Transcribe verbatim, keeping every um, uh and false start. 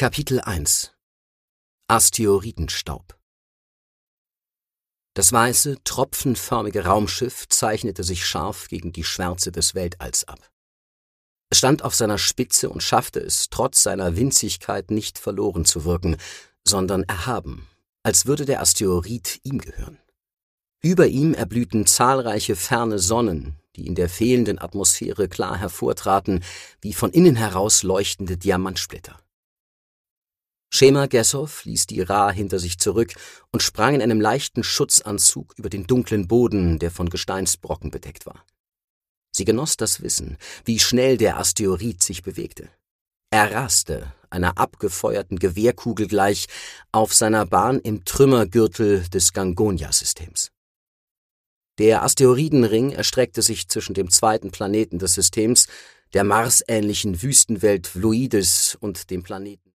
Kapitel eins Asteroidenstaub. Das weiße, tropfenförmige Raumschiff zeichnete sich scharf gegen die Schwärze des Weltalls ab. Es stand auf seiner Spitze und schaffte es, trotz seiner Winzigkeit nicht verloren zu wirken, sondern erhaben, als würde der Asteroid ihm gehören. Über ihm erblühten zahlreiche ferne Sonnen, die in der fehlenden Atmosphäre klar hervortraten, wie von innen heraus leuchtende Diamantsplitter. Shema Gessow ließ die Ra hinter sich zurück und sprang in einem leichten Schutzanzug über den dunklen Boden, der von Gesteinsbrocken bedeckt war. Sie genoss das Wissen, wie schnell der Asteroid sich bewegte. Er raste, einer abgefeuerten Gewehrkugel gleich, auf seiner Bahn im Trümmergürtel des Gangonia-Systems. Der Asteroidenring erstreckte sich zwischen dem zweiten Planeten des Systems, der marsähnlichen Wüstenwelt Vloides, und dem Planeten